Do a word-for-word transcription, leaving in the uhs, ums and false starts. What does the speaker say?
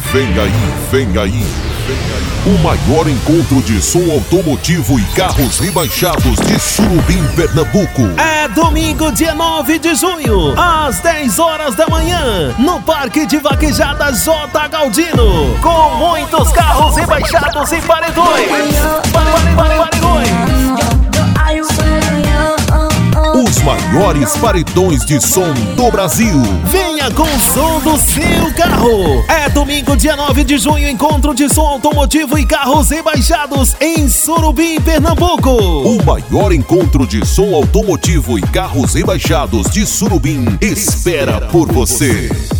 Vem aí, vem aí. O maior encontro de som automotivo e carros rebaixados de Surubim, Pernambuco. É domingo, dia nove de junho, às dez horas da manhã, no Parque de Vaquejadas J. Galdino, com muitos carros rebaixados e paredões. Paredões. Os maiores paredões de som do Brasil. Venha com o som do seu carro. É domingo, dia nove de junho, encontro de som automotivo e carros rebaixados em Surubim, Pernambuco. O maior encontro de som automotivo e carros rebaixados de Surubim espera por você.